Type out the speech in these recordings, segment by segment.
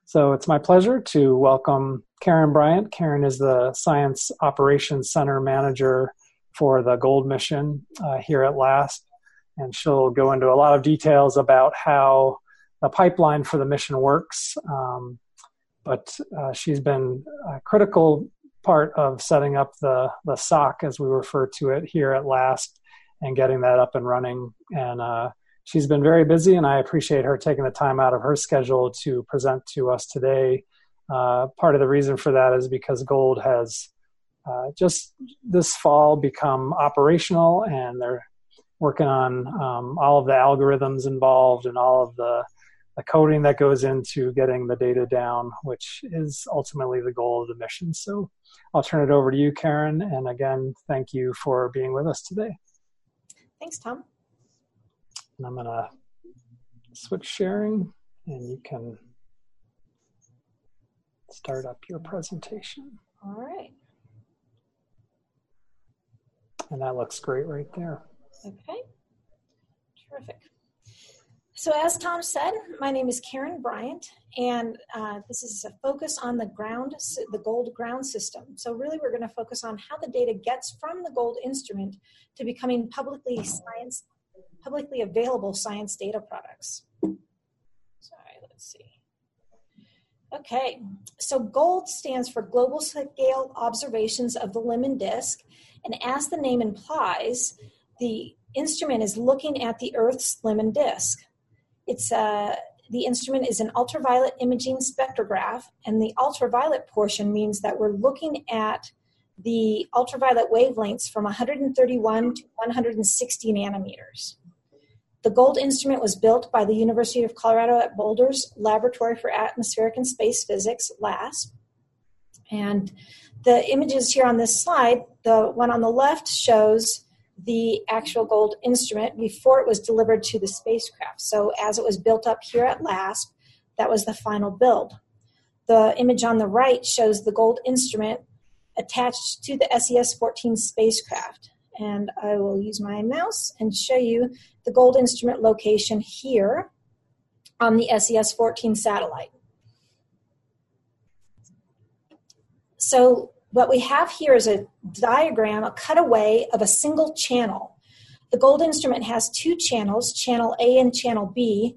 So it's my pleasure to welcome Karen Bryant. Karen is the Science Operations Center Manager for the Gold mission here at LASP, and she'll go into a lot of details about how the pipeline for the mission works. But she's been a critical part of setting up the SOC, as we refer to it here at LASP, and getting that up and running. And she's been very busy, and I appreciate her taking the time out of her schedule to present to us today. Part of the reason for that is because Gold has just this fall become operational, and they're working on all of the algorithms involved and all of the coding that goes into getting the data down, which is ultimately the goal of the mission. So I'll turn it over to you, Karen. And again, thank you for being with us today. Thanks, Tom. And I'm going to switch sharing, and you can start up your presentation. All right. And that looks great right there. Okay. Terrific. So as Tom said, my name is Karen Bryant, and this is a focus on the Gold ground system. So really we're going to focus on how the data gets from the Gold instrument to becoming publicly available science data products. Sorry, let's see. Okay, so GOLD stands for Global Scale Observations of the Limb and Disk, and as the name implies, the instrument is looking at the Earth's limb and disk. The instrument is an ultraviolet imaging spectrograph, and the ultraviolet portion means that we're looking at the ultraviolet wavelengths from 131 to 160 nanometers. The GOLD instrument was built by the University of Colorado at Boulder's Laboratory for Atmospheric and Space Physics, LASP. And the images here on this slide, the one on the left shows the actual GOLD instrument before it was delivered to the spacecraft. So as it was built up here at LASP, that was the final build. The image on the right shows the GOLD instrument attached to the SES-14 spacecraft. And I will use my mouse and show you the GOLD instrument location here on the SES-14 satellite. So what we have here is a diagram, a cutaway of a single channel. The GOLD instrument has two channels, channel A and channel B.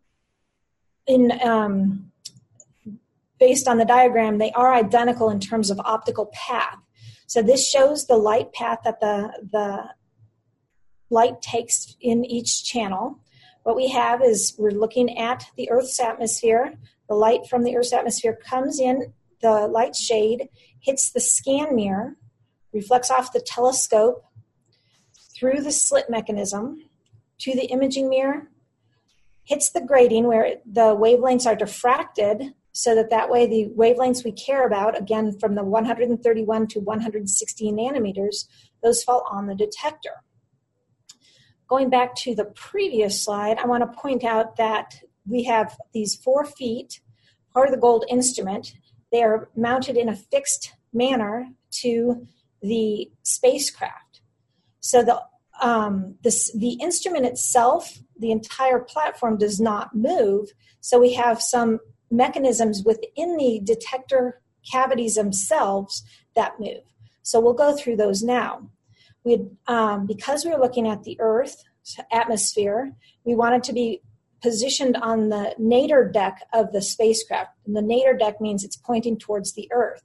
Based on the diagram, they are identical in terms of optical path. So this shows the light path that the light takes in each channel. What we have is we're looking at the Earth's atmosphere. The light from the Earth's atmosphere comes in, the light shade hits the scan mirror, reflects off the telescope through the slit mechanism to the imaging mirror, hits the grating where the wavelengths are diffracted so that way the wavelengths we care about, again from the 131 to 160 nanometers, those fall on the detector. Going back to the previous slide, I want to point out that we have these 4 feet, part of the GOLD instrument. They are mounted in a fixed manner to the spacecraft. So the instrument itself, the entire platform does not move. So we have some mechanisms within the detector cavities themselves that move. So we'll go through those now. Because we're looking at the Earth's atmosphere, we wanted to be positioned on the nadir deck of the spacecraft. And the nadir deck means it's pointing towards the Earth.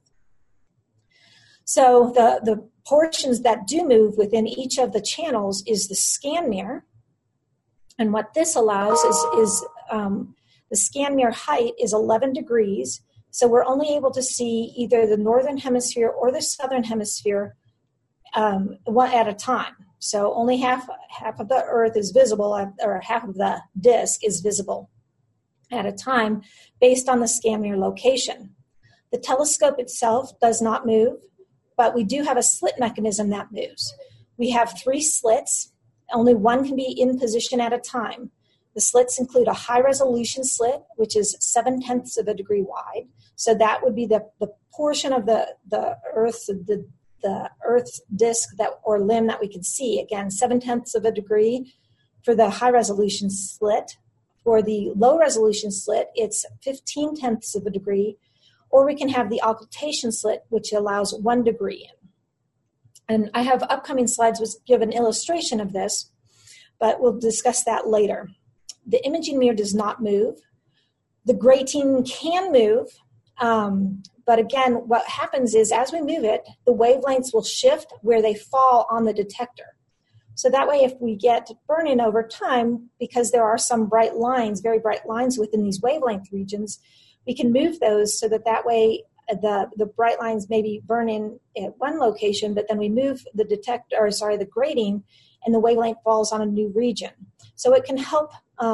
So the portions that do move within each of the channels is the scan mirror. And what this allows is the scan mirror height is 11 degrees. So we're only able to see either the northern hemisphere or the southern hemisphere one at a time. So only half of the Earth is visible, or half of the disk is visible at a time based on the scan mirror location. The telescope itself does not move, but we do have a slit mechanism that moves. We have 3 slits. Only one can be in position at a time. The slits include a high-resolution slit, which is 0.7 of a degree wide. So that would be the portion of the Earth's disk or limb that we can see. Again, 0.7 of a degree for the high-resolution slit. For the low resolution slit, it's 15/10 of a degree, or we can have the occultation slit, which allows 1 degree in. And I have upcoming slides which give an illustration of this, but we'll discuss that later. The imaging mirror does not move. The grating can move, but again, what happens is as we move it, the wavelengths will shift where they fall on the detector. So that way, if we get burn-in over time, because there are some bright lines, very bright lines within these wavelength regions, we can move those so that way the bright lines maybe burn in at one location, but then we move the grating, and the wavelength falls on a new region. So it can help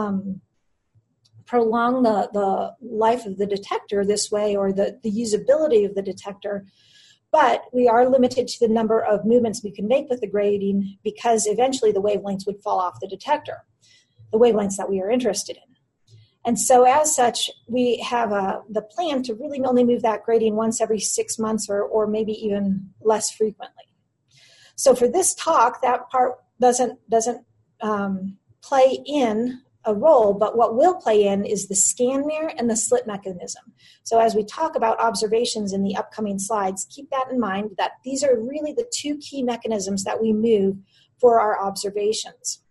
prolong the life of the detector this way, or the usability of the detector. But we are limited to the number of movements we can make with the grating, because eventually the wavelengths would fall off the detector, the wavelengths that we are interested in. And so as such, we have the plan to really only move that grating once every 6 months, or maybe even less frequently. So for this talk, that part doesn't play in a role, but what will play in is the scan mirror and the slit mechanism. So as we talk about observations in the upcoming slides, keep that in mind, that these are really the 2 key mechanisms that we move for our observations.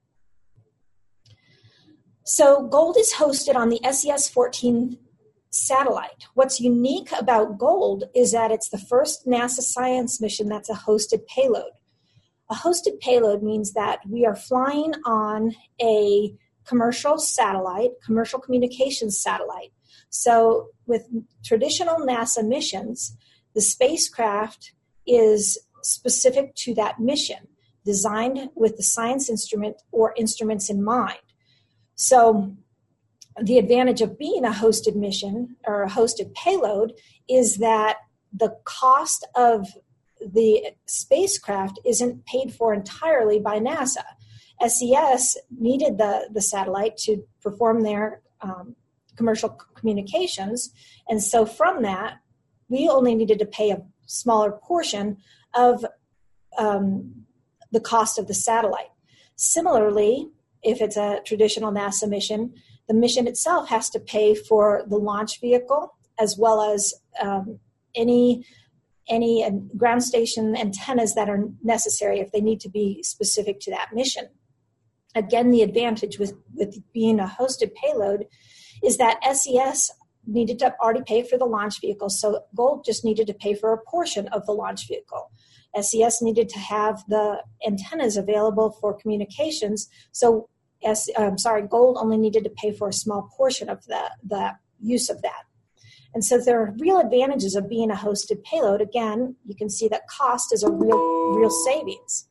So GOLD is hosted on the SES-14 satellite. What's unique about GOLD is that it's the first NASA science mission that's a hosted payload. A hosted payload means that we are flying on a commercial satellite, commercial communications satellite. So with traditional NASA missions, the spacecraft is specific to that mission, designed with the science instrument or instruments in mind. So the advantage of being a hosted mission or a hosted payload is that the cost of the spacecraft isn't paid for entirely by NASA. SES needed the satellite to perform their commercial communications, and so from that, we only needed to pay a smaller portion of the cost of the satellite. Similarly, if it's a traditional NASA mission, the mission itself has to pay for the launch vehicle, as well as any ground station antennas that are necessary if they need to be specific to that mission. Again, the advantage with being a hosted payload is that SES needed to already pay for the launch vehicle, so GOLD just needed to pay for a portion of the launch vehicle. SES needed to have the antennas available for communications, so GOLD only needed to pay for a small portion of the use of that. And so there are real advantages of being a hosted payload. Again, you can see that cost is a real savings.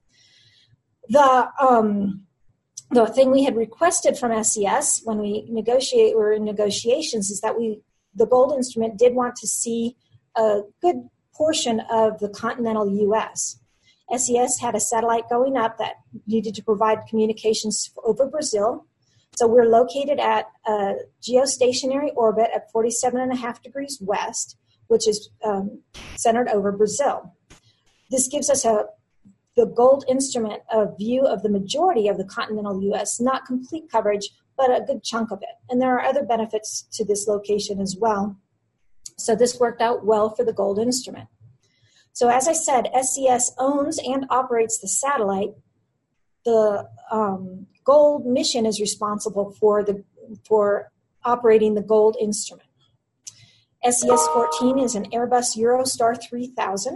The thing we had requested from SES when we were in negotiations is that the GOLD instrument did want to see a good portion of the continental U.S. SES had a satellite going up that needed to provide communications over Brazil. So we're located at a geostationary orbit at 47.5 degrees west, which is centered over Brazil. This gives us the GOLD instrument a view of the majority of the continental U.S., not complete coverage, but a good chunk of it. And there are other benefits to this location as well. So this worked out well for the GOLD instrument. So as I said, SES owns and operates the satellite. The GOLD mission is responsible for operating the GOLD instrument. SES-14 is an Airbus Eurostar 3000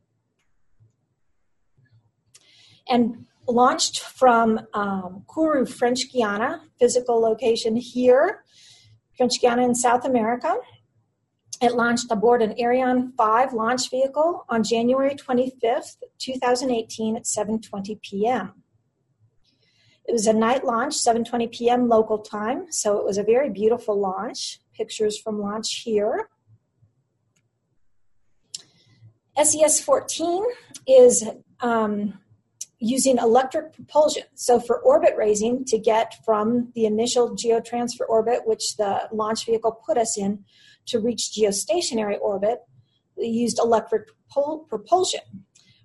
and launched from Kourou, French Guiana, physical location here, French Guiana in South America. It launched aboard an Ariane 5 launch vehicle on January 25th, 2018 at 7:20 p.m. It was a night launch, 7:20 p.m. local time, so it was a very beautiful launch. Pictures from launch here. SES-14 is using electric propulsion. So for orbit raising, to get from the initial geotransfer orbit, which the launch vehicle put us in, to reach geostationary orbit, we used electric propulsion.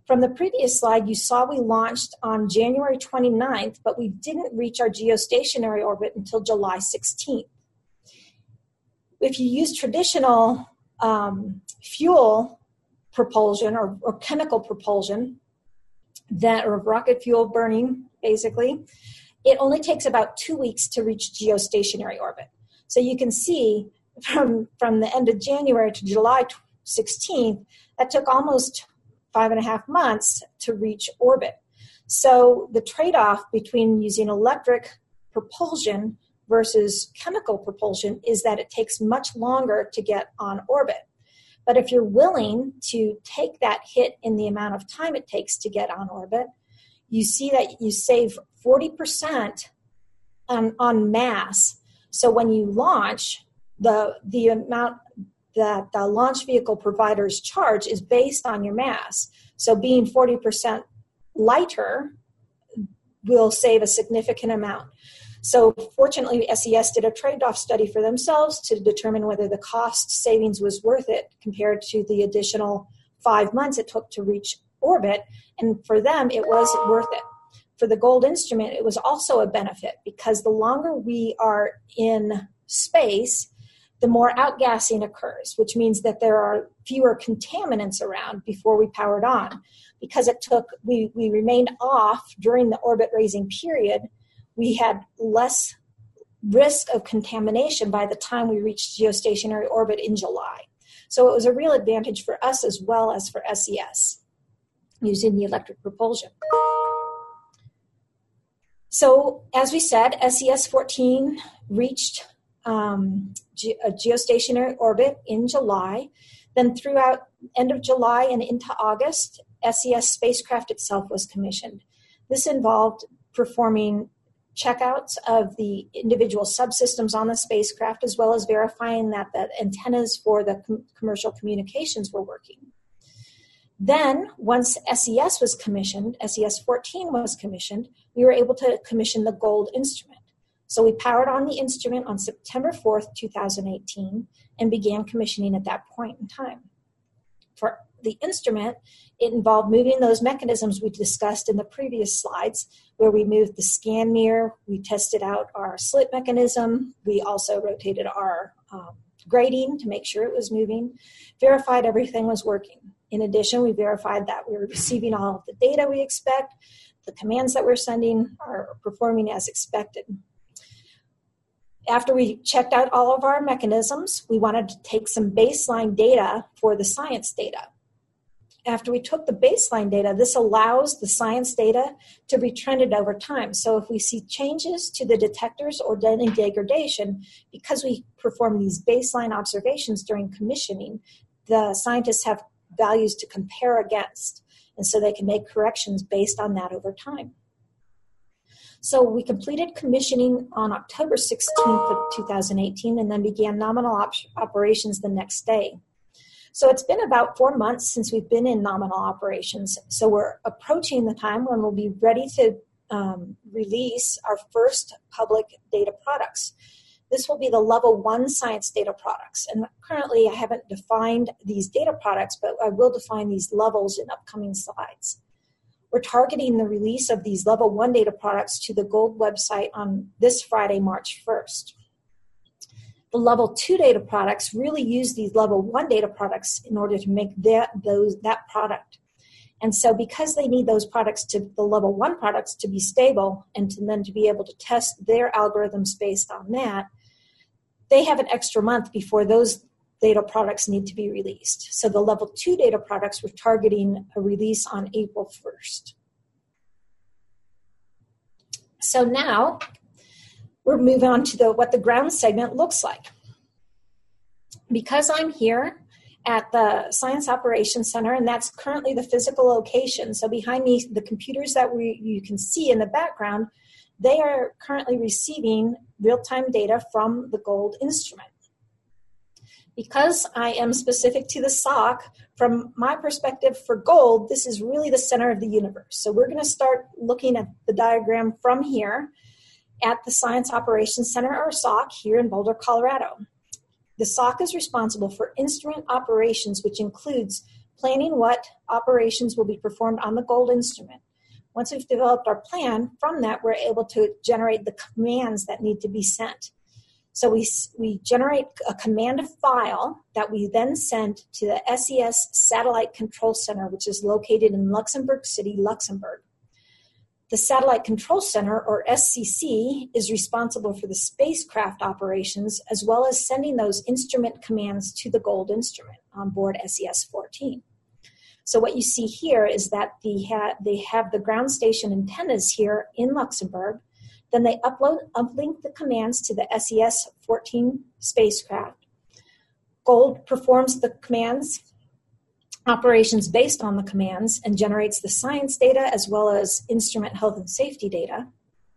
From the previous slide, you saw we launched on January 29th, but we didn't reach our geostationary orbit until July 16th. If you use traditional fuel propulsion or chemical propulsion, or rocket fuel burning, basically, it only takes about 2 weeks to reach geostationary orbit. So you can see from the end of January to July 16th, that took almost 5.5 months to reach orbit. So the trade-off between using electric propulsion versus chemical propulsion is that it takes much longer to get on orbit. But if you're willing to take that hit in the amount of time it takes to get on orbit, you see that you save 40% on mass. So when you launch, the amount that the launch vehicle providers charge is based on your mass. So being 40% lighter will save a significant amount. So fortunately, SES did a trade-off study for themselves to determine whether the cost savings was worth it compared to the additional 5 months it took to reach orbit. And for them, it was worth it. For the gold instrument, it was also a benefit because the longer we are in space, the more outgassing occurs, which means that there are fewer contaminants around before we powered on. Because we remained off during the orbit raising period, we had less risk of contamination by the time we reached geostationary orbit in July. So it was a real advantage for us as well as for SES using the electric propulsion. So as we said, SES-14 reached a geostationary orbit in July. Then throughout end of July and into August, SES spacecraft itself was commissioned. This involved performing checkouts of the individual subsystems on the spacecraft, as well as verifying that the antennas for the commercial communications were working. Then, once SES was commissioned, SES-14 was commissioned, we were able to commission the gold instrument. So we powered on the instrument on September 4th, 2018, and began commissioning at that point in time. For the instrument, it involved moving those mechanisms we discussed in the previous slides, where we moved the scan mirror, we tested out our slit mechanism, we also rotated our grating to make sure it was moving, verified everything was working. In addition, we verified that we were receiving all of the data we expect, the commands that we're sending are performing as expected. After we checked out all of our mechanisms, we wanted to take some baseline data for the science data. After we took the baseline data, this allows the science data to be trended over time. So if we see changes to the detectors or any degradation, because we perform these baseline observations during commissioning, the scientists have values to compare against, and so they can make corrections based on that over time. So we completed commissioning on October 16th of 2018 and then began nominal operations the next day. So it's been about 4 months since we've been in nominal operations. So we're approaching the time when we'll be ready to release our first public data products. This will be the level 1 science data products. And currently I haven't defined these data products, but I will define these levels in upcoming slides. We're targeting the release of these level 1 data products to the GOLD website on this Friday, March 1st. The level 2 data products really use these level 1 data products in order to make that product. And so because they need those products the level 1 products to be stable and then to be able to test their algorithms based on that, they have an extra month before those data products need to be released. So the level 2 data products, we're targeting a release on April 1st. So now we're moving on to what the ground segment looks like. Because I'm here at the Science Operations Center, and that's currently the physical location. So behind me, the computers that you can see in the background, they are currently receiving real-time data from the GOLD instrument. Because I am specific to the SOC, from my perspective for GOLD, this is really the center of the universe. So we're going to start looking at the diagram from here at the Science Operations Center, or SOC, here in Boulder, Colorado. The SOC is responsible for instrument operations, which includes planning what operations will be performed on the GOLD instrument. Once we've developed our plan, from that we're able to generate the commands that need to be sent. So we generate a command file that we then send to the SES Satellite Control Center, which is located in Luxembourg City, Luxembourg. The Satellite Control Center, or SCC, is responsible for the spacecraft operations as well as sending those instrument commands to the GOLD instrument on board SES-14. So what you see here is that they have the ground station antennas here in Luxembourg. Then they uplink the commands to the SES-14 spacecraft. GOLD performs the commands, operations based on the commands, and generates the science data as well as instrument health and safety data.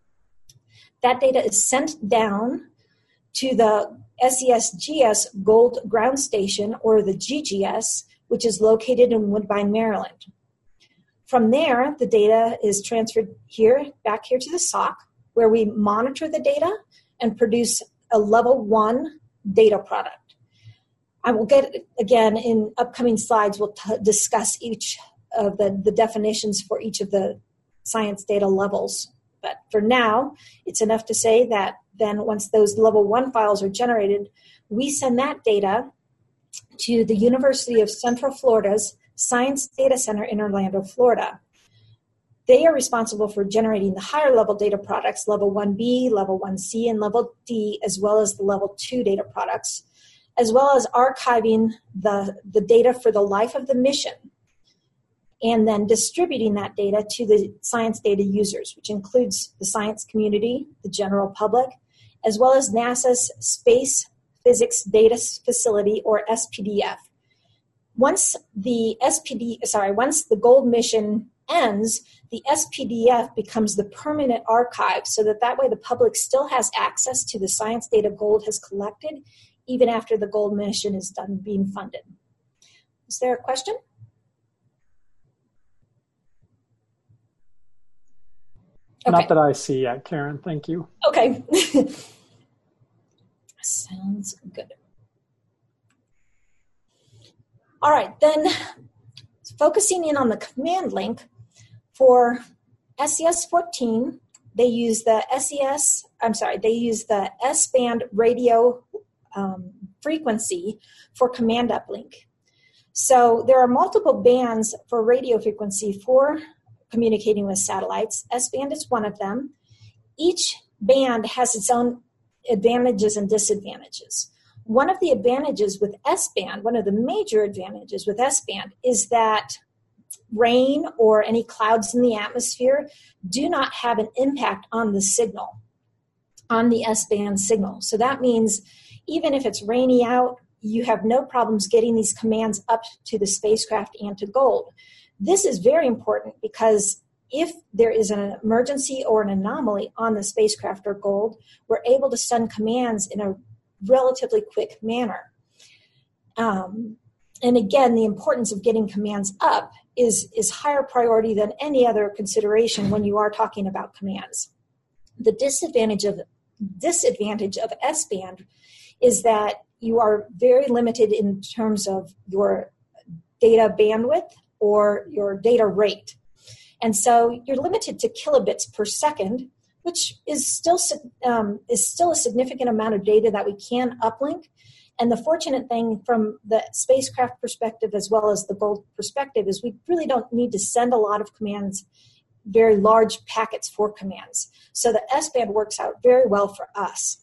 That data is sent down to the SES-GS GOLD ground station, or the GGS, which is located in Woodbine, Maryland. From there, the data is transferred back here to the SOC, where we monitor the data and produce a level 1 data product. I will get, again, in upcoming slides, we'll discuss each of the definitions for each of the science data levels. But for now, it's enough to say that then once those level 1 files are generated, we send that data to the University of Central Florida's Science Data Center in Orlando, Florida. They are responsible for generating the higher level data products, level 1B, level 1C, and level D, as well as the level 2 data products, as well as archiving the data for the life of the mission, and then distributing that data to the science data users, which includes the science community, the general public, as well as NASA's Space Physics Data Facility, or SPDF. Once the GOLD mission ends, the SPDF becomes the permanent archive, so that way the public still has access to the science data GOLD has collected, even after the GOLD mission is done being funded. Is there a question? Okay. Not that I see yet, Karen. Thank you. Okay. Sounds good. All right, then focusing in on the command link for SES-14, they use the S-band radio frequency for command uplink. So there are multiple bands for radio frequency for communicating with satellites. S-band is one of them. Each band has its own advantages and disadvantages. One of the advantages with S-band, one of the major advantages with S-band, is that rain or any clouds in the atmosphere do not have an impact on the signal, on the S-band signal. So that means even if it's rainy out, you have no problems getting these commands up to the spacecraft and to GOLD. This is very important because if there is an emergency or an anomaly on the spacecraft or GOLD, we're able to send commands in a relatively quick manner. And again, the importance of getting commands up is higher priority than any other consideration when you are talking about commands. The disadvantage of S-band is that you are very limited in terms of your data bandwidth or your data rate. And so you're limited to kilobits per second, which is still a significant amount of data that we can uplink. And the fortunate thing from the spacecraft perspective as well as the GOLD perspective is we really don't need to send a lot of commands, very large packets for commands. So the S-band works out very well for us.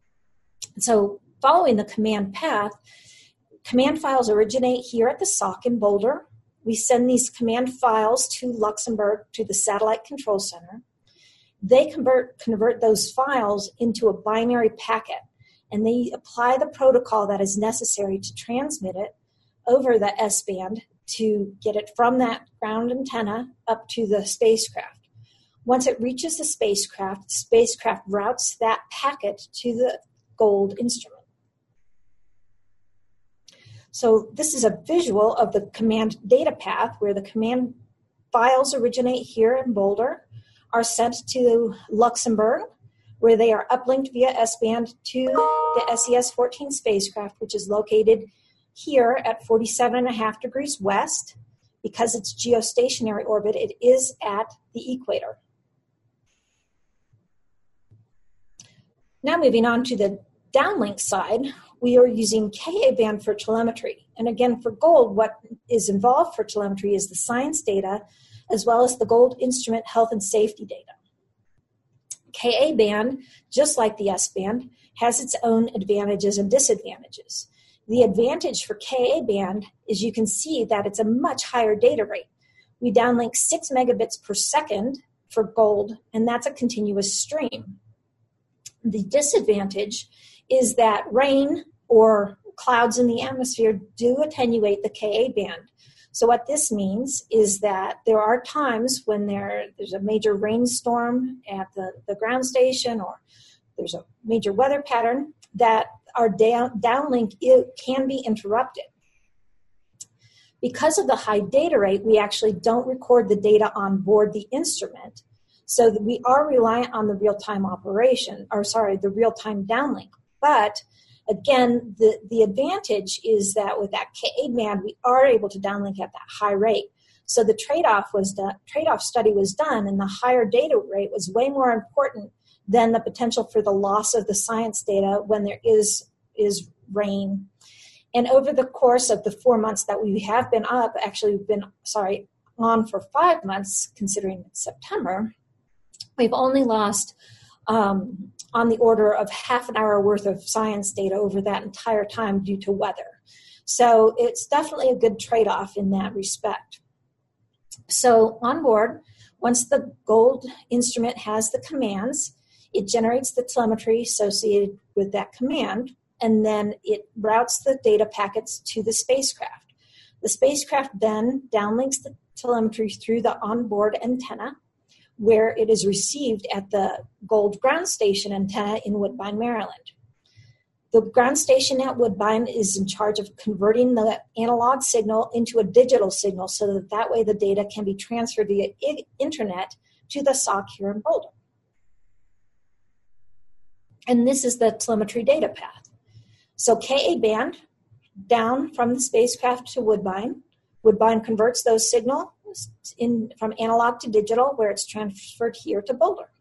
So following the command path, command files originate here at the SOC in Boulder. We send these command files to Luxembourg, to the Satellite Control Center. They convert those files into a binary packet, and they apply the protocol that is necessary to transmit it over the S-band to get it from that ground antenna up to the spacecraft. Once it reaches the spacecraft routes that packet to the GOLD instrument. So this is a visual of the command data path where the command files originate here in Boulder, are sent to Luxembourg, where they are uplinked via S-band to the SES-14 spacecraft, which is located Here at 47.5 degrees west, because it's geostationary orbit, it is at the equator. Now moving on to the downlink side, we are using Ka-band for telemetry. And again, for GOLD, what is involved for telemetry is the science data, as well as the GOLD instrument health and safety data. Ka-band, just like the S-band, has its own advantages and disadvantages. The advantage for Ka-band is you can see that it's a much higher data rate. We downlink 6 megabits per second for GOLD, and that's a continuous stream. The disadvantage is that rain or clouds in the atmosphere do attenuate the Ka-band. So what this means is that there are times when there's a major rainstorm at the ground station, or there's a major weather pattern, that our downlink can be interrupted. Because of the high data rate, we actually don't record the data on board the instrument, so that we are reliant on the real-time the real-time downlink. But again, the advantage is that with that Ka-band, we are able to downlink at that high rate. So the trade-off study was done, and the higher data rate was way more important than the potential for the loss of the science data when there is rain. And over the course of the 4 months that we have been up, actually we've been on for 5 months, considering it's September, we've only lost on the order of half an hour worth of science data over that entire time due to weather. So it's definitely a good trade-off in that respect. So on board, once the GOLD instrument has the commands, it generates the telemetry associated with that command, and then it routes the data packets to the spacecraft. The spacecraft then downlinks the telemetry through the onboard antenna, where it is received at the GOLD ground station antenna in Woodbine, Maryland. The ground station at Woodbine is in charge of converting the analog signal into a digital signal, so that way the data can be transferred via internet to the SOC here in Boulder. And this is the telemetry data path. So Ka-band down from the spacecraft to Woodbine. Woodbine converts those signals from analog to digital, where it's transferred here to Boulder.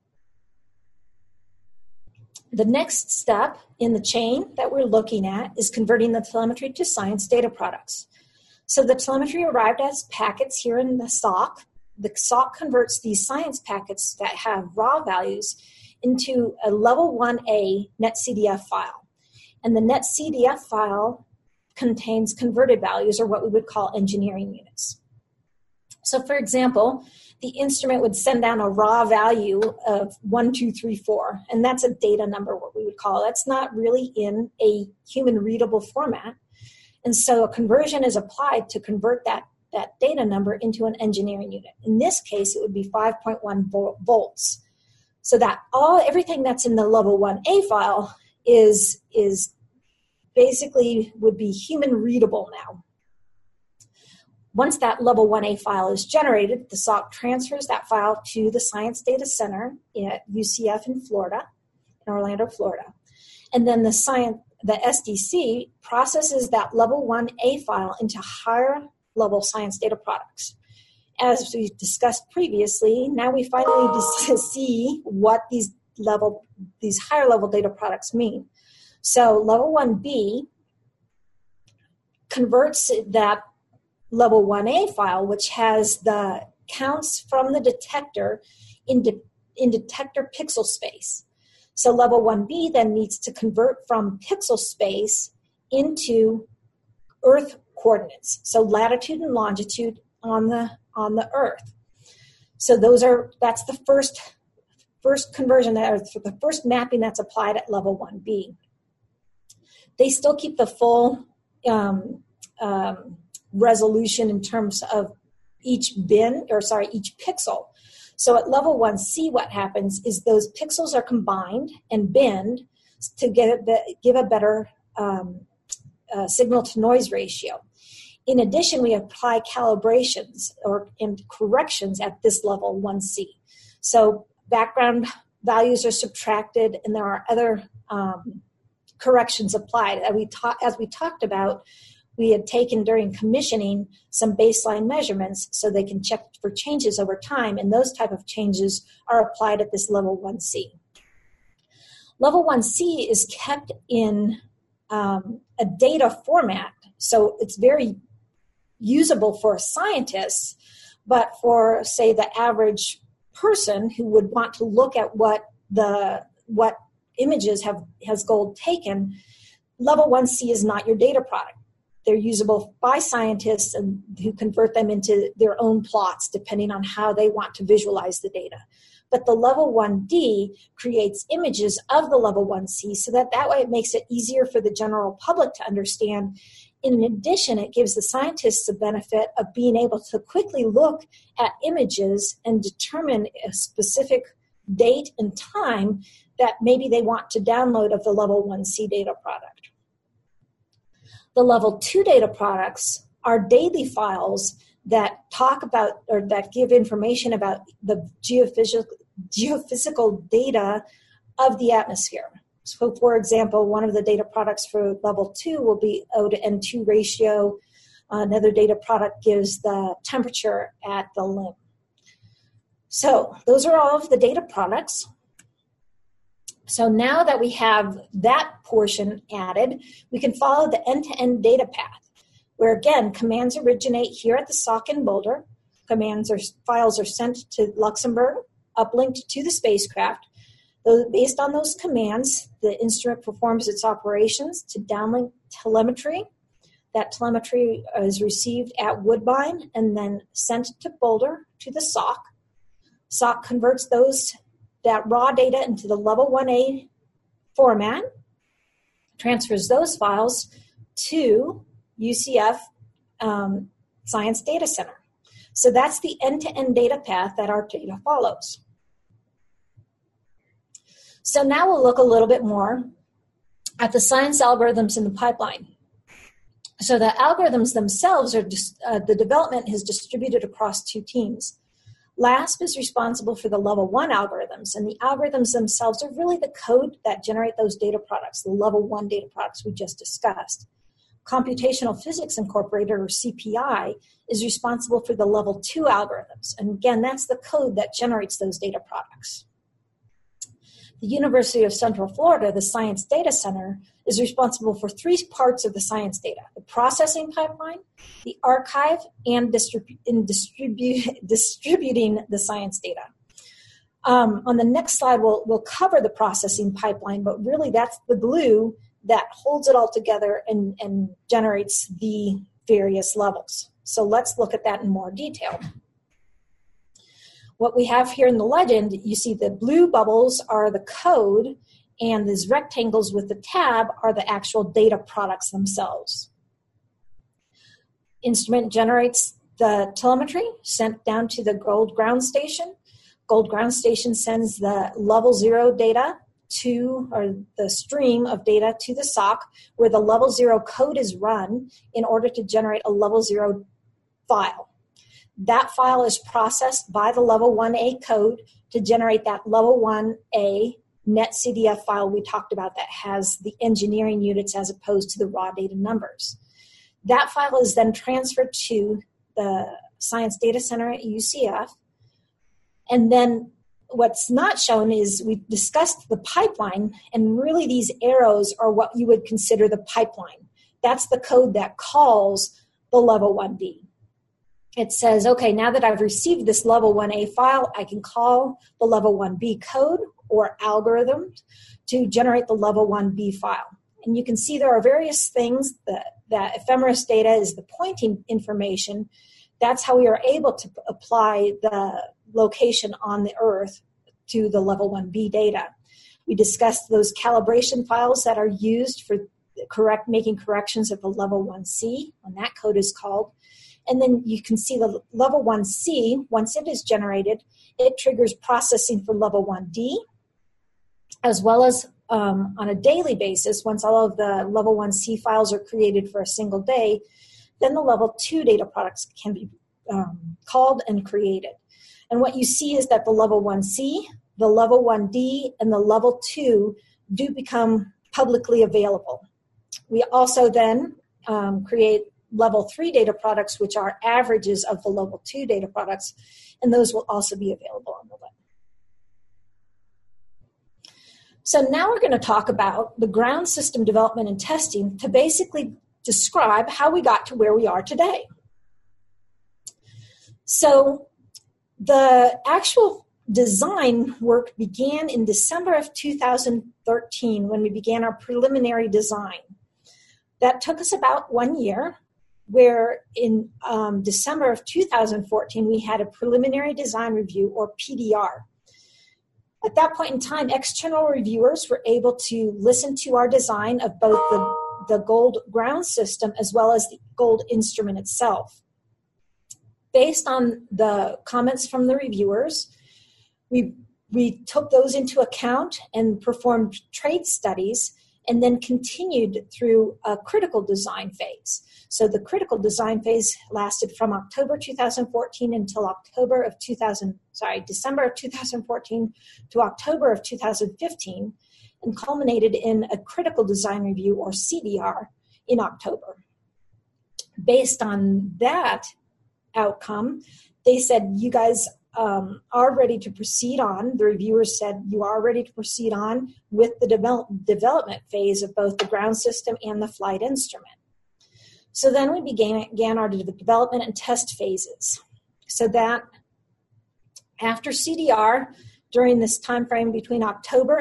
The next step in the chain that we're looking at is converting the telemetry to science data products. So the telemetry arrived as packets here in the SOC. The SOC converts these science packets that have raw values into a level 1A NetCDF file. And the NetCDF file contains converted values, or what we would call engineering units. So for example, the instrument would send down a raw value of 1234, and that's a data number, what we would call. That's not really in a human readable format. And so a conversion is applied to convert that data number into an engineering unit. In this case, it would be 5.1 volts. So that everything that's in the level 1A file is basically would be human readable now. Once that level 1A file is generated, the SOC transfers that file to the Science Data Center at UCF in Orlando, Florida. And then the SDC processes that level 1A file into higher level science data products. As we discussed previously, now we finally see what these higher level data products mean. So level 1B converts that level 1A file, which has the counts from the detector in detector pixel space. So level 1B then needs to convert from pixel space into Earth coordinates, so latitude and longitude on the Earth. So that's the first conversion, the first mapping that's applied at level 1B. They still keep the full resolution in terms of each pixel. So at level 1C, what happens is those pixels are combined and binned to give a better signal-to-noise ratio. In addition, we apply calibrations and corrections at this level 1C. So background values are subtracted, and there are other corrections applied. As we talked about, we had taken during commissioning some baseline measurements so they can check for changes over time, and those type of changes are applied at this level 1C. Level 1C is kept in a data format, so it's very usable for scientists, but for, say, the average person who would want to look at what images has gold taken, level 1C is not your data product. They're usable by scientists and who convert them into their own plots depending on how they want to visualize the data. But the level 1D creates images of the level 1C so that way it makes it easier for the general public to understand. In addition, it gives the scientists the benefit of being able to quickly look at images and determine a specific date and time that maybe they want to download of the level 1C data product. The level 2 data products are daily files that talk about or that give information about the geophysical data of the atmosphere. So, for example, one of the data products for level 2 will be O to N2 ratio. Another data product gives the temperature at the limb. So those are all of the data products. So now that we have that portion added, we can follow the end-to-end data path, where again, commands originate here at the SOC in Boulder. Files are sent to Luxembourg, uplinked to the spacecraft. Based on those commands, the instrument performs its operations to downlink telemetry. That telemetry is received at Woodbine and then sent to Boulder to the SOC. SOC converts that raw data into the level 1A format, transfers those files to UCF Science Data Center. So that's the end-to-end data path that our data follows. So now we'll look a little bit more at the science algorithms in the pipeline. So the algorithms themselves the development is distributed across 2 teams. LASP is responsible for the level 1 algorithms, and the algorithms themselves are really the code that generate those data products, the level 1 data products we just discussed. Computational Physics Incorporated, or CPI, is responsible for the level 2 algorithms, and again, that's the code that generates those data products. The University of Central Florida, the Science Data Center, is responsible for 3 parts of the science data: the processing pipeline, the archive, and distributing the science data. On the next slide, we'll cover the processing pipeline, but really that's the glue that holds it all together and generates the various levels. So let's look at that in more detail. What we have here in the legend, you see the blue bubbles are the code, and these rectangles with the tab are the actual data products themselves. Instrument generates the telemetry sent down to the Gold Ground Station. Gold Ground Station sends the level 0 data or the stream of data to the SOC, where the level 0 code is run in order to generate a level 0 file. That file is processed by the level 1A code to generate that level 1A NetCDF file we talked about that has the engineering units as opposed to the raw data numbers. That file is then transferred to the Science Data Center at UCF. And then what's not shown is we discussed the pipeline, and really these arrows are what you would consider the pipeline. That's the code that calls the level 1D. It says, okay, now that I've received this level 1A file, I can call the level 1B code or algorithm to generate the level 1B file. And you can see there are various things that ephemeris data is the pointing information. That's how we are able to apply the location on the Earth to the level 1B data. We discussed those calibration files that are used for making corrections at the level 1C, when that code is called. And then you can see the level 1C, once it is generated, it triggers processing for level 1D, as well as on a daily basis, once all of the level 1C files are created for a single day, then the level 2 data products can be called and created. And what you see is that the level 1C, the level 1D, and the level 2 do become publicly available. We also then create level 3 data products, which are averages of the level 2 data products, and those will also be available on the web. So now we're going to talk about the ground system development and testing to basically describe how we got to where we are today. So the actual design work began in December of 2013 when we began our preliminary design. That took us about 1 year, where in December of 2014 we had a preliminary design review, or PDR. At that point in time, external reviewers were able to listen to our design of both the Gold ground system as well as the Gold instrument itself. Based on the comments from the reviewers, we took those into account and performed trade studies, and then continued through a critical design phase. So the critical design phase lasted from October 2014 until December of 2014 to October of 2015, and culminated in a critical design review, or CDR, in October. Based on that outcome, they said, you guys are ready to proceed on. The reviewers said, you are ready to proceed on with the development phase of both the ground system and the flight instrument. So then we began our development and test phases. So that after CDR, during this time frame between October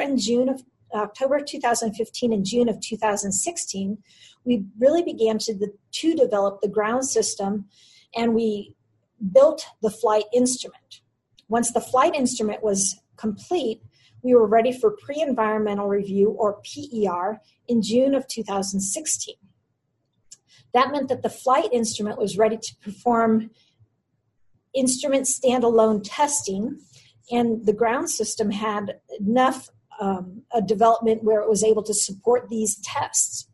2015 and June of 2016, we really began to develop the ground system, and we built the flight instrument. Once the flight instrument was complete, we were ready for pre-environmental review, or PER, in June of 2016. That meant that the flight instrument was ready to perform instrument standalone testing, and the ground system had enough a development where it was able to support these tests.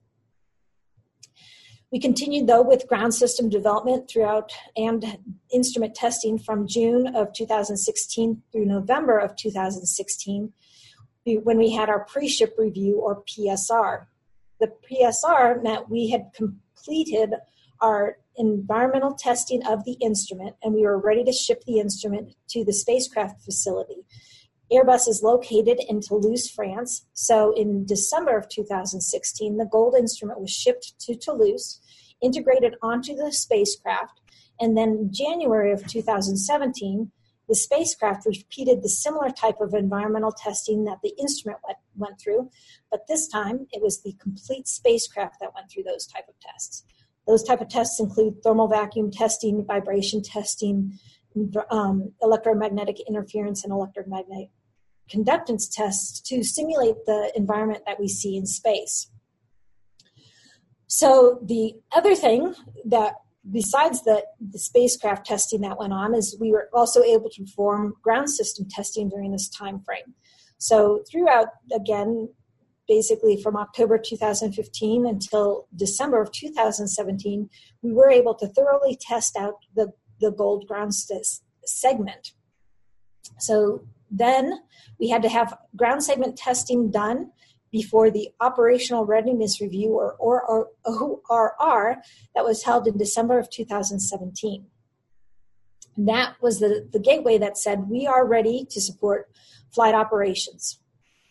We continued, though, with ground system development throughout and instrument testing from June of 2016 through November of 2016, when we had our pre-ship review, or PSR. The PSR meant we had completed our environmental testing of the instrument, and we were ready to ship the instrument to the spacecraft facility. Airbus is located in Toulouse, France. So in December of 2016, the Gold instrument was shipped to Toulouse, integrated onto the spacecraft, and then in January of 2017, the spacecraft repeated the similar type of environmental testing that the instrument went through, but this time it was the complete spacecraft that went through those type of tests. Those type of tests include thermal vacuum testing, vibration testing, electromagnetic interference, and electromagnetic conductance tests to simulate the environment that we see in space. So the other thing that, besides the spacecraft testing that went on, is we were also able to perform ground system testing during this time frame. So throughout, again, basically from October 2015 until December of 2017, we were able to thoroughly test out the Gold ground segment. So then we had to have ground segment testing done before the Operational Readiness Review, or ORR, that was held in December of 2017. And that was the gateway that said we are ready to support flight operations.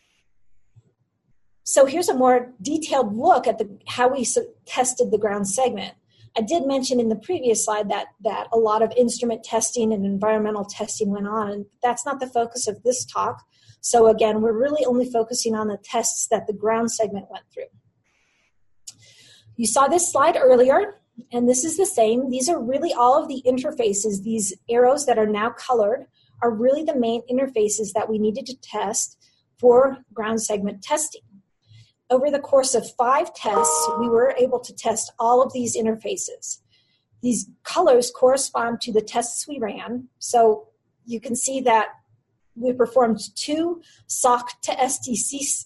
So here's a more detailed look at how we tested the ground segment. I did mention in the previous slide that a lot of instrument testing and environmental testing went on, and that's not the focus of this talk. So again, we're really only focusing on the tests that the ground segment went through. You saw this slide earlier, and this is the same. These are really all of the interfaces. These arrows that are now colored are really the main interfaces that we needed to test for ground segment testing. Over the course of 5 tests, we were able to test all of these interfaces. These colors correspond to the tests we ran. So you can see that we performed 2 SOC to SDC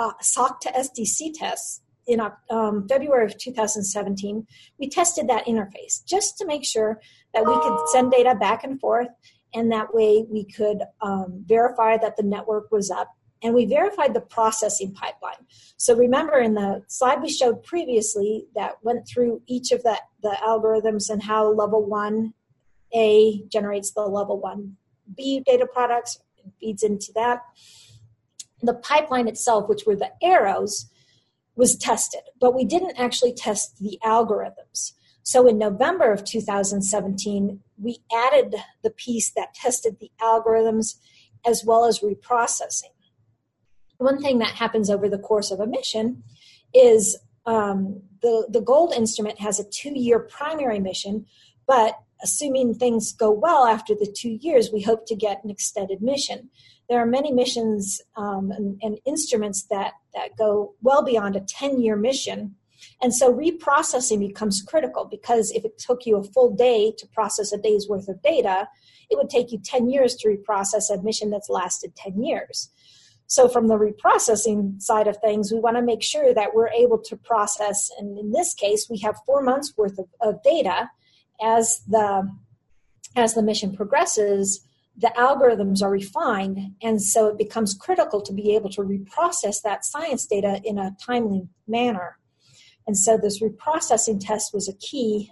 tests in February of 2017. We tested that interface just to make sure that we could send data back and forth, and that way we could verify that the network was up and we verified the processing pipeline. So remember in the slide we showed previously that went through each of the algorithms and how level 1A generates the level 1B data products and feeds into that. The pipeline itself, which were the arrows, was tested, but we didn't actually test the algorithms. So in November of 2017, we added the piece that tested the algorithms as well as reprocessing. One thing that happens over the course of a mission is the GOLD instrument has a 2-year primary mission, but assuming things go well after the 2 years, we hope to get an extended mission. There are many missions and instruments that go well beyond a 10-year mission. And so reprocessing becomes critical because if it took you a full day to process a day's worth of data, it would take you 10 years to reprocess a mission that's lasted 10 years. So from the reprocessing side of things, we want to make sure that we're able to process, and in this case, we have 4 months worth of data. As the mission progresses, the algorithms are refined, and so it becomes critical to be able to reprocess that science data in a timely manner. And so this reprocessing test was a key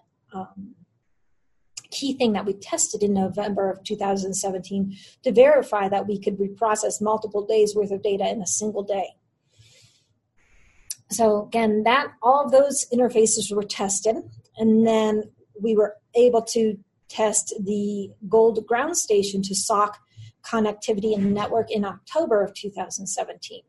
thing that we tested in November of 2017 to verify that we could reprocess multiple days worth of data in a single day. So again, all of those interfaces were tested, and then we were able to test the GOLD ground station to SOC connectivity and network in October of 2017.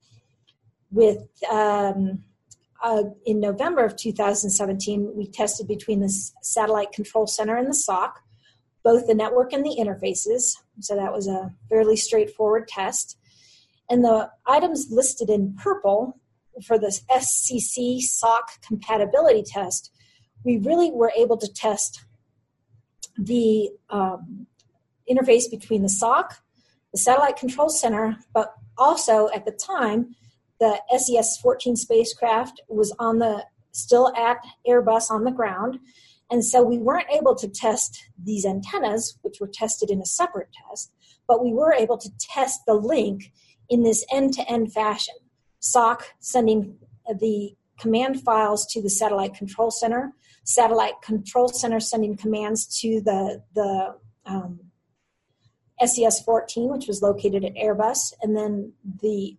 In November of 2017, we tested between the Satellite Control Center and the SOC, both the network and the interfaces. So that was a fairly straightforward test. And the items listed in purple for the SCC SOC compatibility test, we really were able to test the interface between the SOC, the Satellite Control Center, but also at the time, the SES-14 spacecraft was still at Airbus on the ground, and so we weren't able to test these antennas, which were tested in a separate test, but we were able to test the link in this end-to-end fashion. SOC sending the command files to the Satellite Control Center, Satellite Control Center sending commands to the SES-14, which was located at Airbus, and then the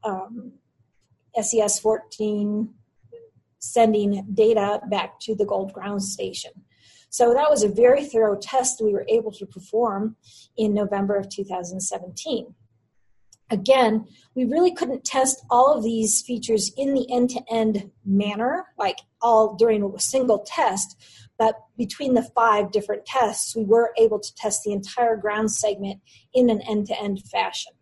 SES-14 sending data back to the GOLD ground station. So that was a very thorough test we were able to perform in November of 2017. Again, we really couldn't test all of these features in the end-to-end manner, like all during a single test, but between the 5 different tests, we were able to test the entire ground segment in an end-to-end fashion.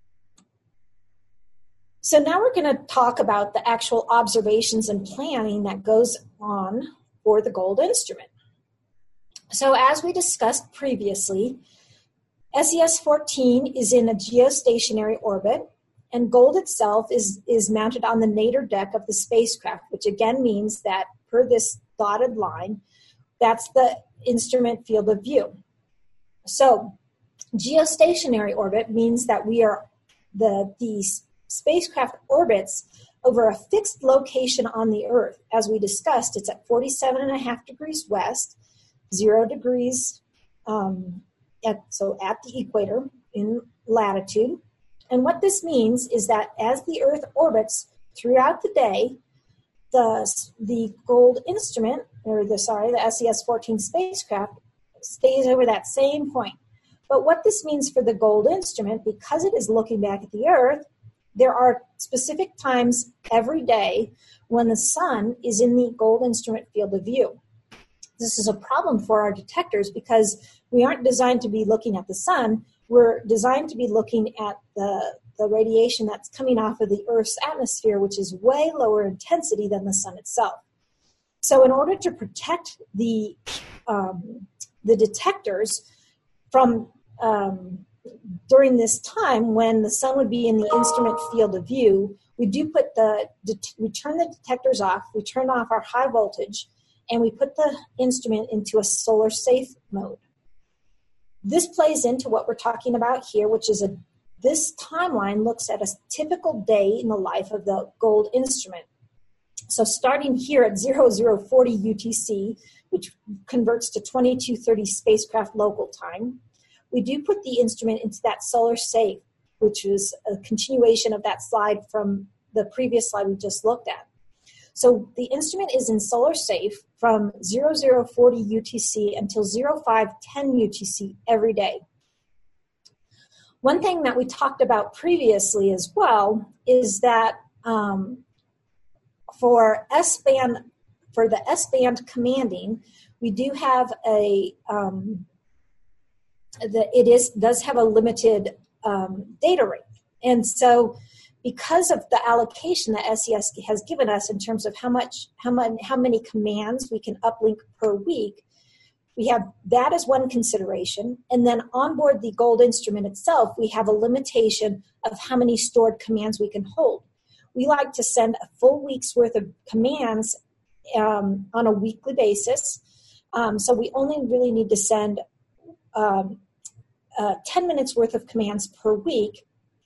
So now we're going to talk about the actual observations and planning that goes on for the GOLD instrument. So as we discussed previously, SES-14 is in a geostationary orbit, and GOLD itself is mounted on the nadir deck of the spacecraft, which again means that per this dotted line, that's the instrument field of view. So geostationary orbit means that we are the spacecraft orbits over a fixed location on the Earth. As we discussed, it's at 47.5 degrees west, 0 degrees at the equator in latitude. And what this means is that as the Earth orbits throughout the day, the GOLD instrument, the SES-14 spacecraft, stays over that same point. But what this means for the GOLD instrument, because it is looking back at the Earth, there are specific times every day when the sun is in the GOLD instrument field of view. This is a problem for our detectors because we aren't designed to be looking at the sun. We're designed to be looking at the radiation that's coming off of the Earth's atmosphere, which is way lower intensity than the sun itself. So in order to protect the detectors from during this time when the sun would be in the instrument field of view, we turn the detectors off, we turn off our high voltage, and we put the instrument into a solar safe mode. This plays into what we're talking about here, which is this timeline looks at a typical day in the life of the GOLD instrument. So starting here at 0040 UTC, which converts to 2230 spacecraft local time, we do put the instrument into that solar safe, which is a continuation of that slide from the previous slide we just looked at. So the instrument is in solar safe from 0040 UTC until 0510 UTC every day. One thing that we talked about previously as well is that for the S-band commanding, we do have does have a limited data rate. And so because of the allocation that SES has given us in terms of how many commands we can uplink per week, we have that as one consideration. And then on board the GOLD instrument itself, we have a limitation of how many stored commands we can hold. We like to send a full week's worth of commands on a weekly basis. So we only really need to send 10 minutes worth of commands per week.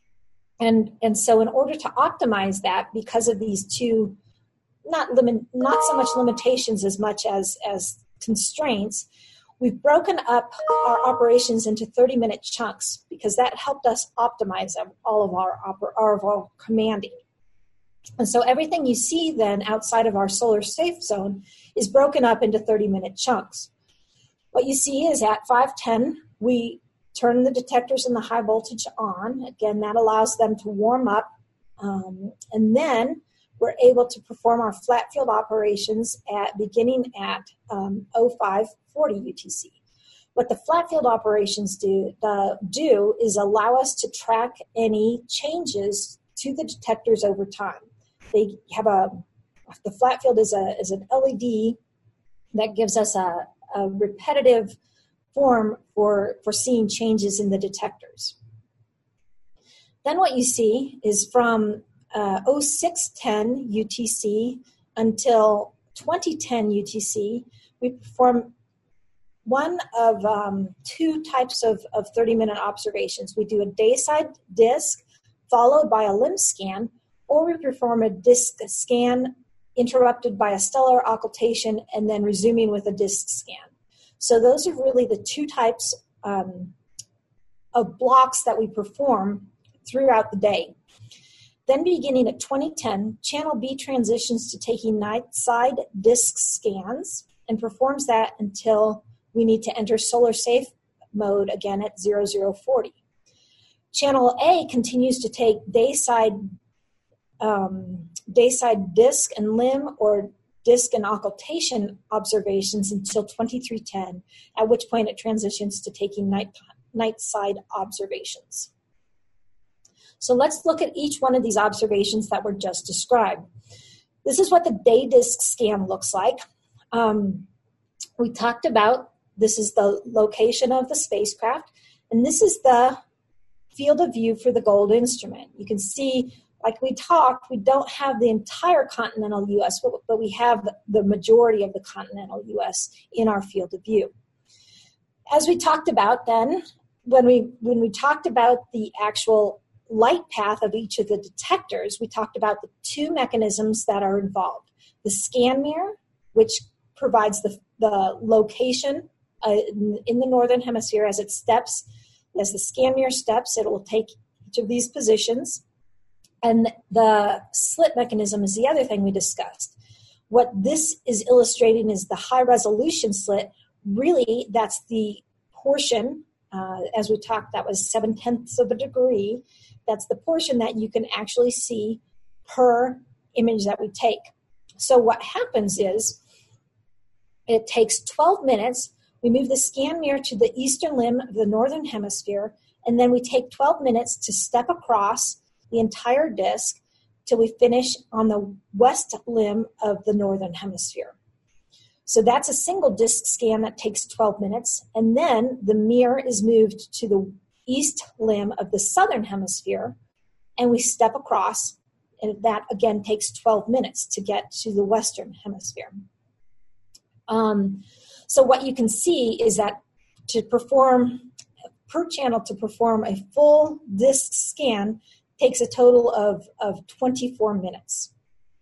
And so in order to optimize that, because of these two, not so much limitations as much as constraints, we've broken up our operations into 30-minute chunks because that helped us optimize all of our commanding. And so everything you see then outside of our solar safe zone is broken up into 30-minute chunks. What you see is at 5:10, we turn the detectors in the high voltage on. Again, that allows them to warm up. And then we're able to perform our flat field operations beginning at 0540 UTC. What the flat field operations do is allow us to track any changes to the detectors over time. They have the flat field is an LED that gives us a repetitive form for seeing changes in the detectors. Then what you see is from 0610 UTC until 2010 UTC, we perform one of two types of 30-minute observations. We do a dayside disk followed by a limb scan, or we perform a disk scan interrupted by a stellar occultation and then resuming with a disk scan. So those are really the two types of blocks that we perform throughout the day. Then beginning at 2010, Channel B transitions to taking night side disk scans and performs that until we need to enter solar safe mode again at 0040. Channel A continues to take dayside disk and limb or disk and occultation observations until 2310, at which point it transitions to taking night side observations. So let's look at each one of these observations that were just described. This is what the day disk scan looks like. We talked about this is the location of the spacecraft, and this is the field of view for the GOLD instrument. You can see, like we talked, we don't have the entire continental U.S., but we have the majority of the continental U.S. in our field of view. As we talked about then, when we talked about the actual light path of each of the detectors, we talked about the two mechanisms that are involved. The scan mirror, which provides the location in the northern hemisphere as it steps. As the scan mirror steps, it will take each of these positions. And the slit mechanism is the other thing we discussed. What this is illustrating is the high resolution slit. Really, that's the portion, as we talked, that was 0.7 of a degree. That's the portion that you can actually see per image that we take. So what happens is it takes 12 minutes. We move the scan mirror to the eastern limb of the northern hemisphere, and then we take 12 minutes to step across the entire disk till we finish on the west limb of the northern hemisphere. So that's a single disk scan that takes 12 minutes, and then the mirror is moved to the east limb of the southern hemisphere, and we step across, and that again takes 12 minutes to get to the western hemisphere. So what you can see is that to perform per channel to perform a full disc scan takes a total of 24 minutes.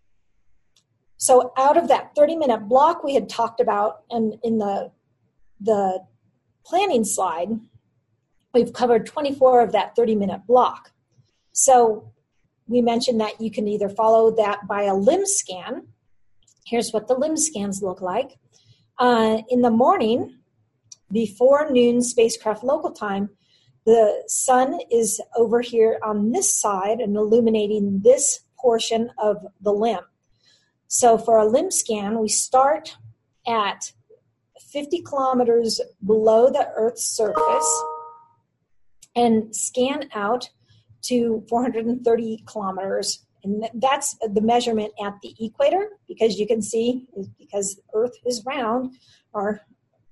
So out of that 30-minute block we had talked about, and in the planning slide, we've covered 24 of that 30-minute block. So we mentioned that you can either follow that by a limb scan. Here's what the limb scans look like. In the morning, before noon spacecraft local time, the sun is over here on this side and illuminating this portion of the limb. So for a limb scan, we start at 50 kilometers below the Earth's surface and scan out to 430 kilometers. And that's the measurement at the equator, because you can see, because Earth is round, or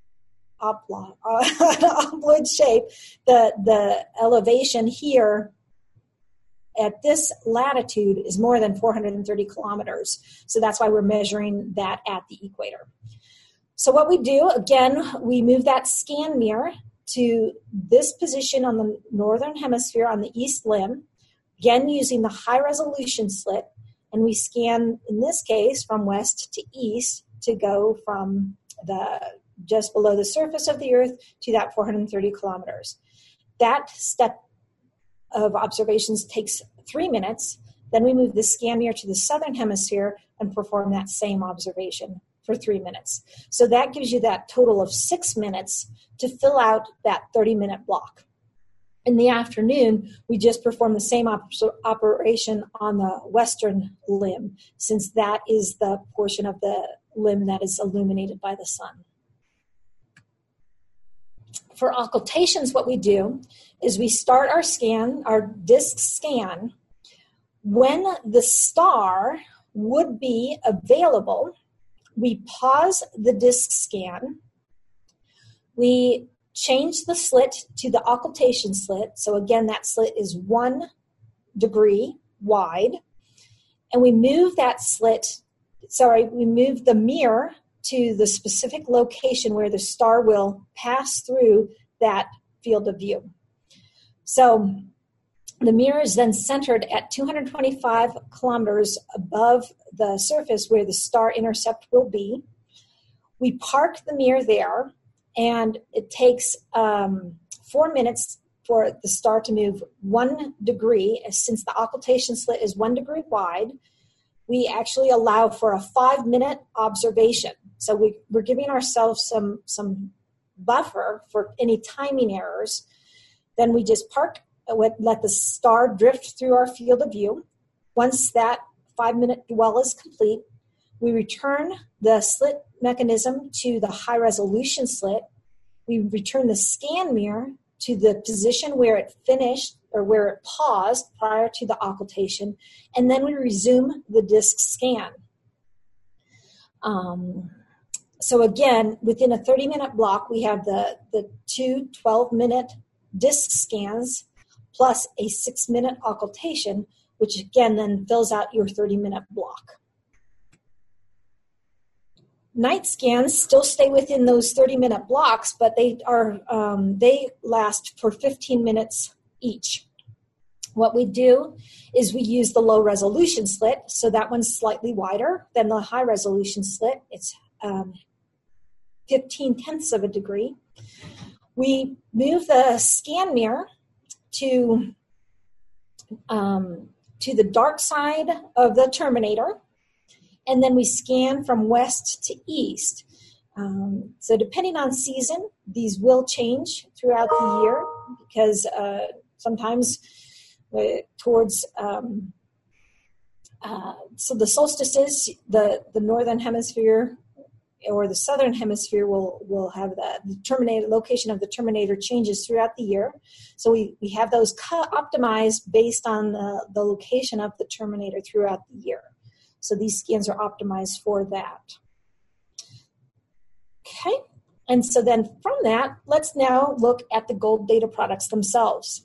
obloid shape, the elevation here at this latitude is more than 430 kilometers. So that's why we're measuring that at the equator. So what we do, again, we move that scan mirror to this position on the northern hemisphere on the east limb, again using the high resolution slit, and we scan, in this case, from west to east to go from the just below the surface of the Earth to that 430 kilometers. That step of observations takes 3 minutes. Then we move the scan mirror to the southern hemisphere and perform that same observation for 3 minutes. So that gives you that total of 6 minutes to fill out that 30-minute block. In the afternoon, we just perform the same operation on the western limb, since that is the portion of the limb that is illuminated by the sun. For occultations, what we do is we start our scan, our disk scan, when the star would be available. We pause the disk scan. We change the slit to the occultation slit. So again, that slit is 1 degree wide. And we move we move the mirror to the specific location where the star will pass through that field of view. So the mirror is then centered at 225 kilometers above the surface where the star intercept will be. We park the mirror there, and it takes 4 minutes for the star to move 1 degree. Since the occultation slit is 1 degree wide, we actually allow for a 5-minute observation. So we're giving ourselves some buffer for any timing errors. Then we just let the star drift through our field of view. Once that 5-minute dwell is complete, we return the slit mechanism to the high resolution slit. We return the scan mirror to the position where it finished or where it paused prior to the occultation, and then we resume the disk scan. So again, within a 30-minute block, we have the 2 12-minute disk scans plus a 6-minute occultation, which again then fills out your 30-minute block. Night scans still stay within those 30-minute blocks, but they last for 15 minutes each. What we do is we use the low resolution slit, so that one's slightly wider than the high resolution slit. It's 15/10 of a degree. We move the scan mirror to the dark side of the terminator, and then we scan from west to east. So depending on season, these will change throughout the year, because sometimes towards so the solstices, the northern hemisphere or the southern hemisphere will have the terminator location of the terminator changes throughout the year. So we have those optimized based on the location of the terminator throughout the year. So these scans are optimized for that. Okay, and so then from that, let's now look at the GOLD data products themselves.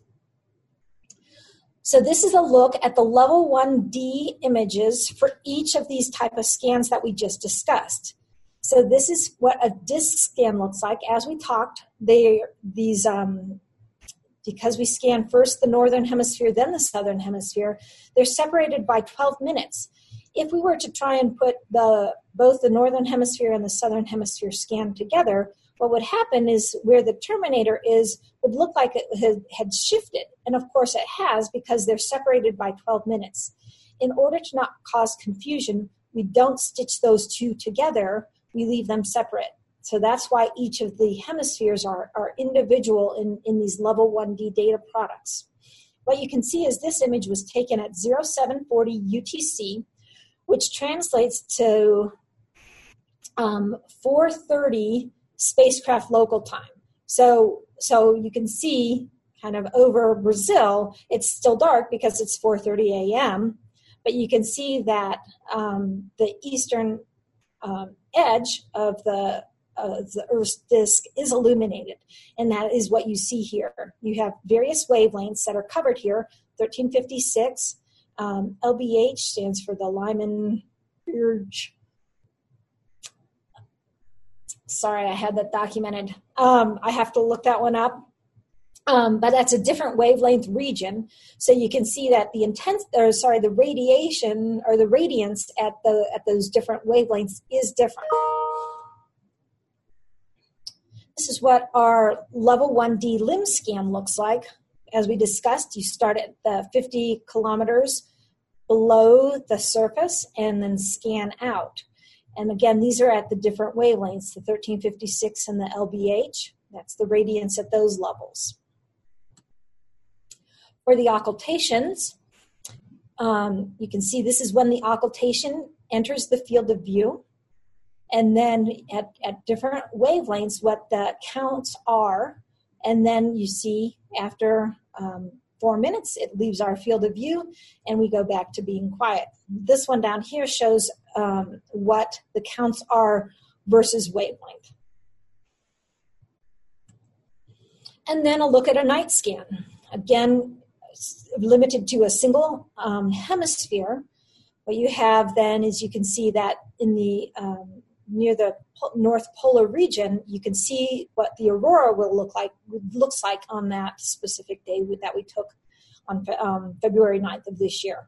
So this is a look at the level 1D images for each of these type of scans that we just discussed. So this is what a disk scan looks like. As we talked, these because we scan first the northern hemisphere, then the southern hemisphere, they're separated by 12 minutes. If we were to try and put both the northern hemisphere and the southern hemisphere scan together, what would happen is where the terminator is would look like it had shifted. And of course it has, because they're separated by 12 minutes. In order to not cause confusion, we don't stitch those two together, we leave them separate. So that's why each of the hemispheres are individual in these level 1D data products. What you can see is this image was taken at 0740 UTC, which translates to 4:30 spacecraft local time. So you can see kind of over Brazil, it's still dark because it's 4:30 a.m., but you can see that the eastern edge of the Earth's disk is illuminated, and that is what you see here. You have various wavelengths that are covered here. 1356, LBH stands for the Lyman-Birch. Sorry, I had that documented. I have to look that one up. But that's a different wavelength region. So you can see that the radiation or the radiance at those different wavelengths is different. This is what our level 1D limb scan looks like. As we discussed, you start at the 50 kilometers below the surface and then scan out. And again, these are at the different wavelengths, the 1356 and the LBH. That's the radiance at those levels. For the occultations, you can see this is when the occultation enters the field of view. And then at different wavelengths, what the counts are. And then you see after 4 minutes, it leaves our field of view and we go back to being quiet. This one down here shows what the counts are versus wavelength. And then a look at a night scan. Again, limited to a single hemisphere. What you have then is you can see that in the near the North Polar region, you can see what the aurora looks like on that specific day that we took on February 9th of this year.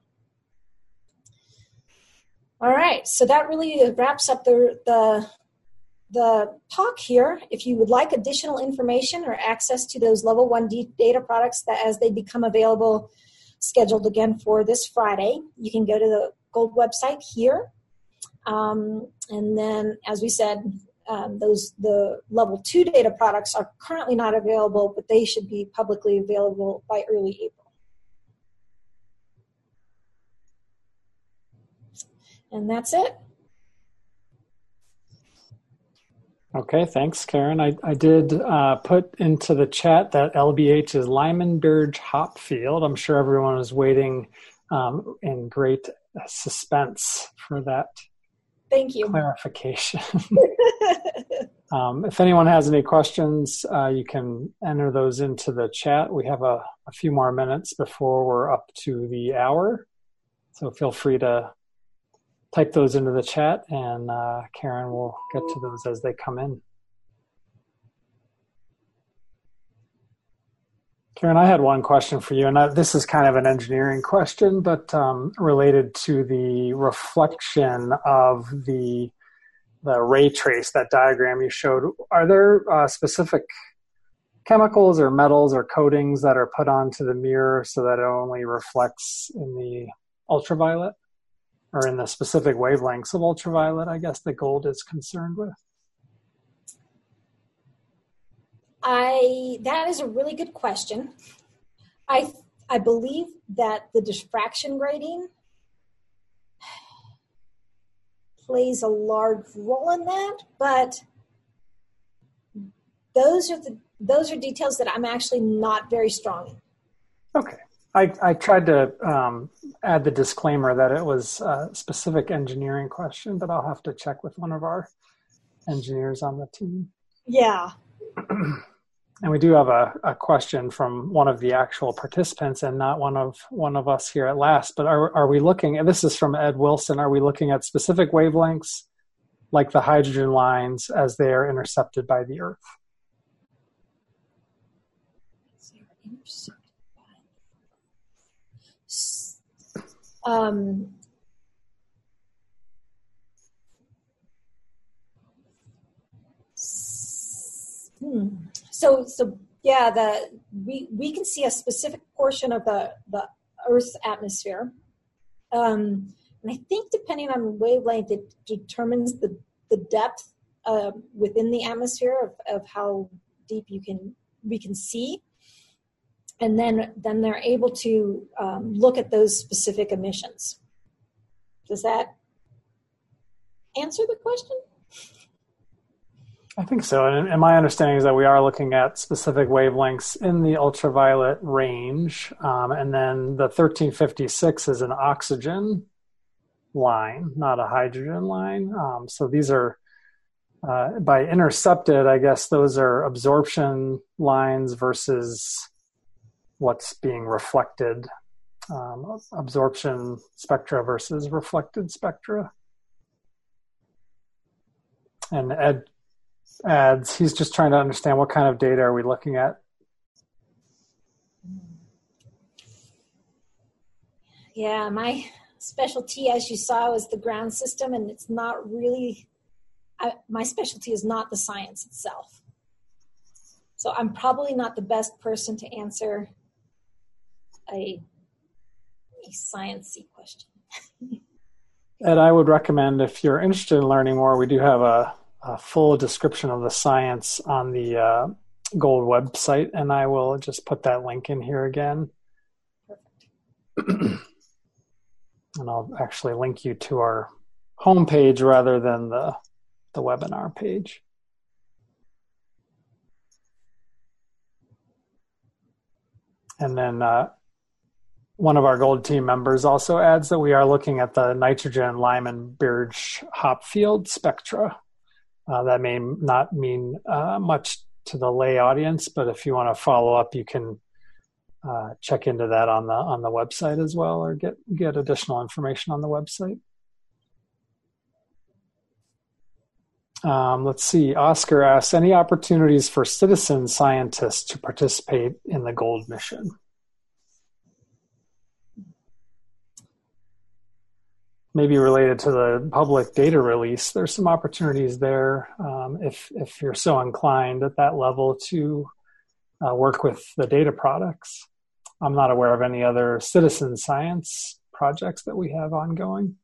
All right, so that really wraps up the talk here. If you would like additional information or access to those level 1D data products that as they become available, scheduled again for this Friday, you can go to the GOLD website here. And then, as we said, the level 2 data products are currently not available, but they should be publicly available by early April. And that's it. Okay, thanks, Karen. I did put into the chat that LBH is Lyman-Birch Hopfield. I'm sure everyone is waiting in great suspense for that. Thank you. Clarification. If anyone has any questions, you can enter those into the chat. We have a few more minutes before we're up to the hour. So feel free to type those into the chat, and Karen will get to those as they come in. Karen, I had one question for you, and this is kind of an engineering question, but related to the reflection of the ray trace, that diagram you showed. Are there specific chemicals or metals or coatings that are put onto the mirror so that it only reflects in the ultraviolet, or in the specific wavelengths of ultraviolet, I guess, that GOLD is concerned with? That is a really good question. I believe that the diffraction grating plays a large role in that, but those are details that I'm actually not very strong in. Okay. I tried to add the disclaimer that it was a specific engineering question, but I'll have to check with one of our engineers on the team. Yeah. And we do have a question from one of the actual participants and not one of us here at LAST, but are we looking, and this is from Ed Wilson, are we looking at specific wavelengths like the hydrogen lines as they are intercepted by the Earth? So yeah, we can see a specific portion of the Earth's atmosphere, and I think depending on the wavelength, it determines the depth within the atmosphere of how deep we can see, and then they're able to look at those specific emissions. Does that answer the question? I think so. And my understanding is that we are looking at specific wavelengths in the ultraviolet range. And then the 1356 is an oxygen line, not a hydrogen line. So these are, by intercepted, I guess those are absorption lines versus what's being reflected. Absorption spectra versus reflected spectra. And Ed adds, he's just trying to understand what kind of data are we looking at. Yeah, my specialty, as you saw, is the ground system, and it's not really, my specialty is not the science itself. So I'm probably not the best person to answer a sciencey question. Ed, I would recommend, if you're interested in learning more, we do have a full description of the science on the GOLD website, and I will just put that link in here again. Perfect. And I'll actually link you to our homepage rather than the webinar page. And then one of our GOLD team members also adds that we are looking at the nitrogen Lyman-Birch Hopfield spectra. That may not mean much to the lay audience, but if you want to follow up, you can check into that on the website as well, or get additional information on the website. Let's see. Oscar asks, any opportunities for citizen scientists to participate in the GOLD mission? Maybe related to the public data release, there's some opportunities there if you're so inclined at that level to work with the data products. I'm not aware of any other citizen science projects that we have ongoing.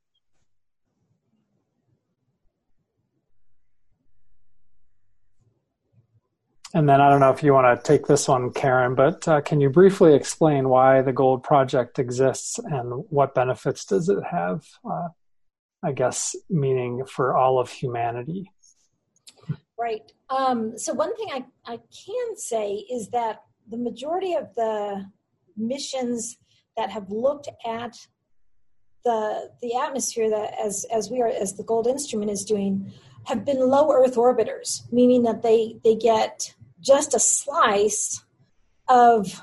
And then I don't know if you want to take this one, Karen, but can you briefly explain why the GOLD project exists and what benefits does it have, I guess, meaning for all of humanity? Right. So one thing I can say is that the majority of the missions that have looked at the atmosphere, that as the GOLD instrument is doing, have been low Earth orbiters, meaning that they get just a slice of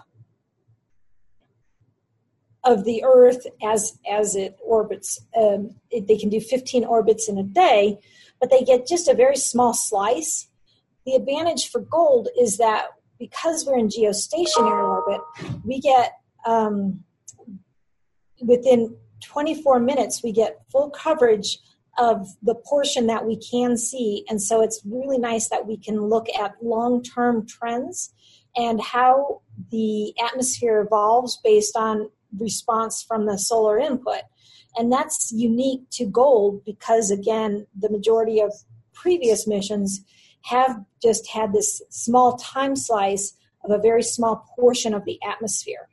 the Earth as it orbits. They can do 15 orbits in a day, but they get just a very small slice. The advantage for GOLD is that because we're in geostationary orbit, we get within 24 minutes, we get full coverage of the portion that we can see. And so it's really nice that we can look at long-term trends and how the atmosphere evolves based on response from the solar input. And that's unique to GOLD because, again, the majority of previous missions have just had this small time slice of a very small portion of the atmosphere.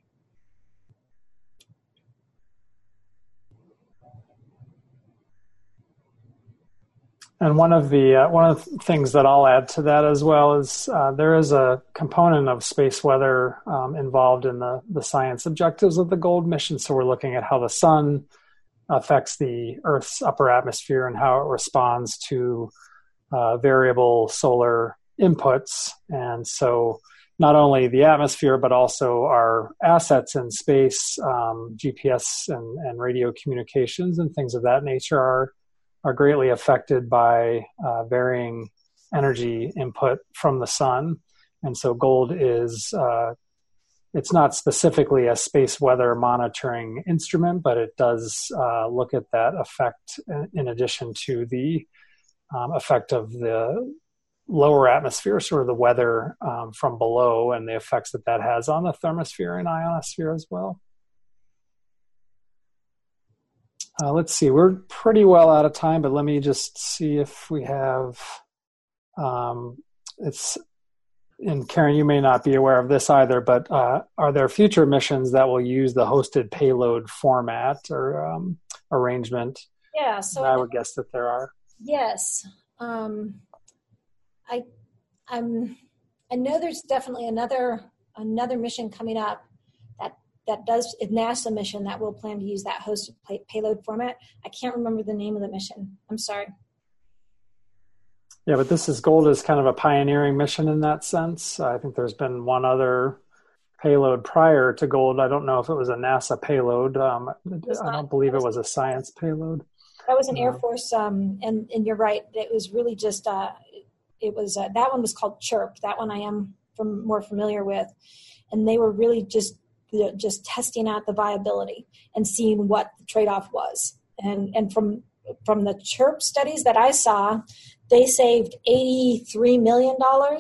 And one of the things that I'll add to that as well is there is a component of space weather involved in the science objectives of the GOLD mission. So we're looking at how the sun affects the Earth's upper atmosphere and how it responds to variable solar inputs. And so not only the atmosphere, but also our assets in space, GPS and radio communications and things of that nature are greatly affected by varying energy input from the sun. And so GOLD is it's not specifically a space weather monitoring instrument, but it does look at that effect in addition to the effect of the lower atmosphere, sort of the weather from below, and the effects that that has on the thermosphere and ionosphere as well. Let's see, we're pretty well out of time, but let me just see if we have, and Karen, you may not be aware of this either, but are there future missions that will use the hosted payload format or arrangement? Yeah, so I would guess that there are. Yes. I know there's definitely another mission coming up that does a NASA mission that will plan to use that hosted payload format. I can't remember the name of the mission. I'm sorry. Yeah, but Gold is kind of a pioneering mission in that sense. I think there's been one other payload prior to Gold. I don't know if it was a NASA payload. I don't believe it was a science payload. That was an Air Force, and you're right. It was really just that one was called CHIRP. That one I am more familiar with, and they were really just testing out the viability and seeing what the trade-off was. And from the CHIRP studies that I saw, they saved $83 million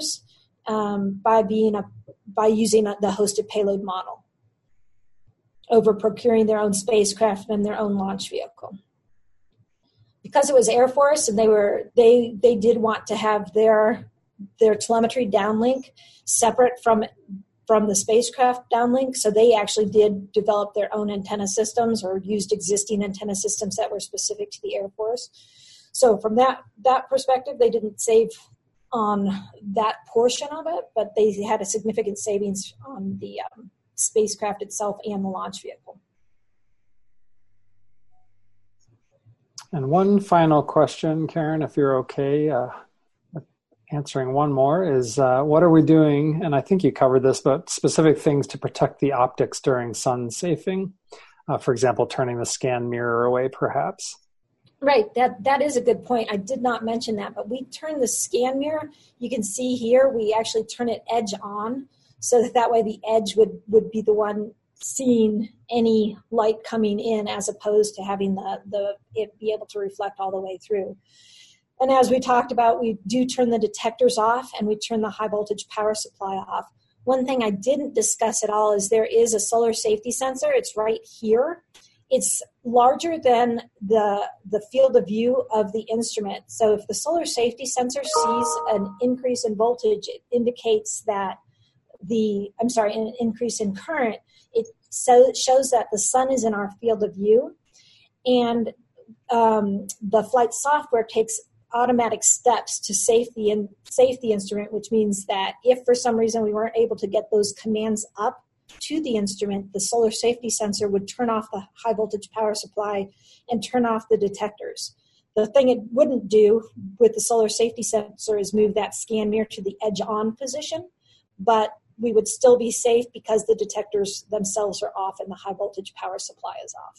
by using the hosted payload model over procuring their own spacecraft and their own launch vehicle. Because it was Air Force, and they did want to have their telemetry downlink separate from the spacecraft downlink, so they actually did develop their own antenna systems or used existing antenna systems that were specific to the Air Force. So from that perspective, they didn't save on that portion of it, but they had a significant savings on the spacecraft itself and the launch vehicle. And one final question, Karen, if you're okay, answering one more is what are we doing, and I think you covered this, but specific things to protect the optics during sun safing, for example, turning the scan mirror away perhaps. Right, that is a good point. I did not mention that, but we turn the scan mirror. You can see here, we actually turn it edge on, so that way the edge would be the one seeing any light coming in, as opposed to having it be able to reflect all the way through. And as we talked about, we do turn the detectors off, and we turn the high voltage power supply off. One thing I didn't discuss at all is there is a solar safety sensor. It's right here. It's larger than the field of view of the instrument. So if the solar safety sensor sees an increase in voltage, it indicates that an increase in current. It shows that the sun is in our field of view. And the flight software takes automatic steps to safe the instrument, which means that if for some reason we weren't able to get those commands up to the instrument, the solar safety sensor would turn off the high voltage power supply and turn off the detectors. The thing it wouldn't do with the solar safety sensor is move that scan mirror to the edge on position, but we would still be safe because the detectors themselves are off and the high voltage power supply is off.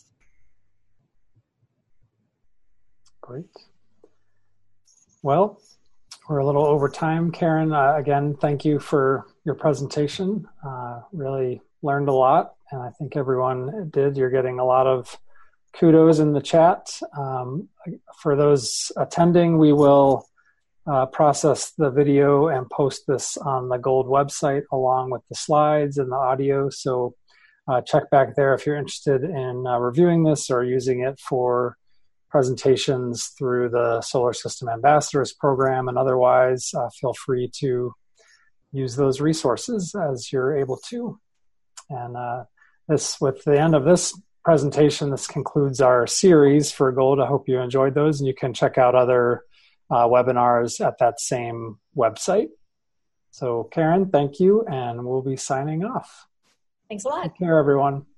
Great. Well, we're a little over time. Karen, again, thank you for your presentation. Really learned a lot, and I think everyone did. You're getting a lot of kudos in the chat. For those attending, we will process the video and post this on the Gold website along with the slides and the audio. So check back there if you're interested in reviewing this or using it for presentations through the Solar System Ambassadors program, and otherwise feel free to use those resources as you're able to. And with the end of this presentation, this concludes our series for Gold. I hope you enjoyed those, and you can check out other webinars at that same website. So Karen, thank you, and we'll be signing off. Thanks a lot. Take care, everyone.